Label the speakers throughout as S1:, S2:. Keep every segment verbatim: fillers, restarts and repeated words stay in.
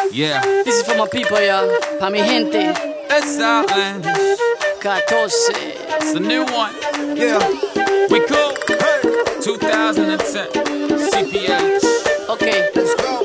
S1: Yeah.
S2: This is for my people, y'all. Pa' mi gente.
S1: That's outlandish.
S2: fourteen.
S1: It's a new one.
S3: Yeah.
S1: We cool.
S3: Hey.
S1: twenty ten. C P H.
S2: Okay.
S3: Let's go.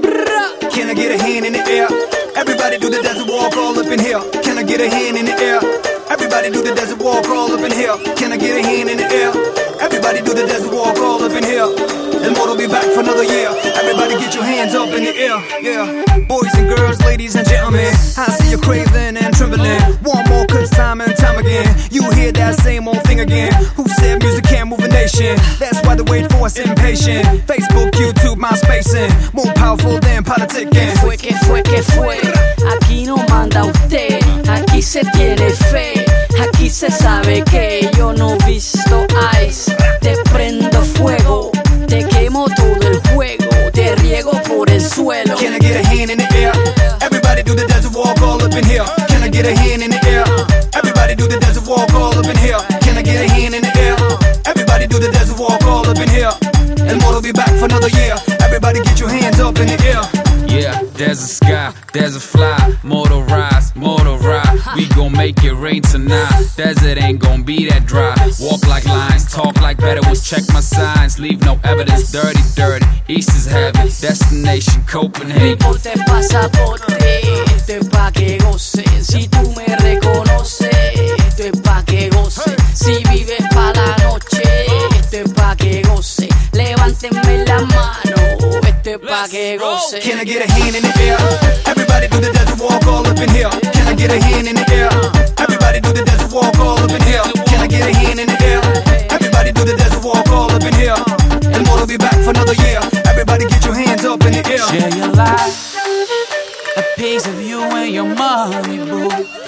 S3: Can I get a hand in the air? Everybody do the desert walk all up in here. Can I get a hand in the air? Everybody do the desert walk all up in here. Can I get a hand in the air? Everybody do the desert walk all up in here. And more will be back for another year. Everybody get your hands up in the air. Yeah. Boys and girls, ladies and gentlemen, I see you craving and trembling. One more cause time and time again. You hear that same old thing again. Who said music can't move a nation? That's why the wait for us impatient. Facebook, YouTube, MySpace, more powerful than politicking.
S2: ¿Qué fue, qué fue, qué fue? Aquí no manda usted, aquí se tiene fe, aquí se sabe que yo no he visto ice. Te prendo fuego, te quemo todo el juego, te riego por el suelo.
S3: Can I get a hand in the air? Everybody do the desert walk all up in here. Can I get a hand in the air? Everybody do the desert walk all up in here. Can I get a hand in the air? Everybody do the desert walk all up in here. El more will be back for another year. Everybody get your hands up in the air.
S1: Yeah, there's a sky, there's a fly, motorized, motorized. We gon' make it rain tonight. Desert ain't gon' be that dry. Walk like lions, talk like better ones. Check my signs, leave no evidence. Dirty, dirty, East is heaven. Destination Copenhagen.
S2: No importa el pasaporte, esto es pa' que goce. Si tú me reconoces, esto es pa' que goce. Si vives pa' la noche, esto es pa' que goce. Levántenme la mano, esto es pa' que goce.
S3: Can I get a hand in the air? Everybody do the desert walk all up in here. Can I get a hand in the air? Everybody do the desert walk all up in here. Can I get a hand in the air? Everybody do the desert walk all up in here. And more will be back for another year. Everybody get your hands up in the air.
S1: Share your life, a piece of you and your money, boo.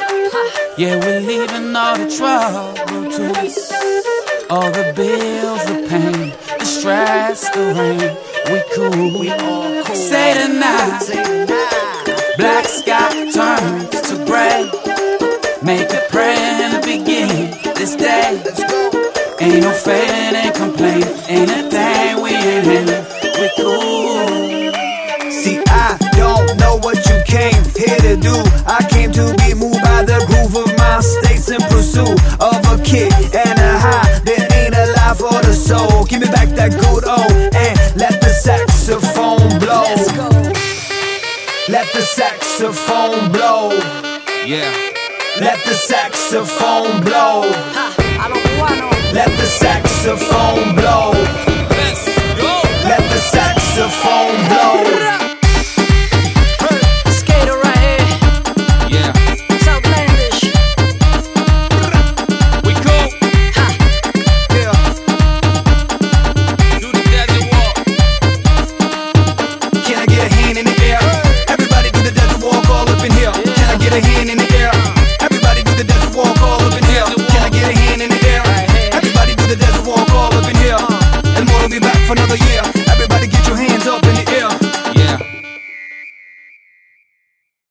S1: Yeah, we're leaving all the trouble too. All the bills, the pain, the stress, the rain. We cool, we all cool. Say tonight, black sky turns to gray. Make a prayer and begin this day. Ain't no fading and complaint. Ain't a thing we ain't in. We cool.
S3: See, I don't know what you came here to do. I came to be moved by the groove of my states in pursuit of a kick and a high that ain't a lie for the soul. Give me back that good old and let the saxophone blow.
S2: Let's go.
S3: Let the saxophone blow.
S1: Yeah.
S3: Let the saxophone blow.
S2: Ha, a los cubanos.
S3: Let the saxophone blow.
S1: Let's go.
S3: Let the saxophone blow.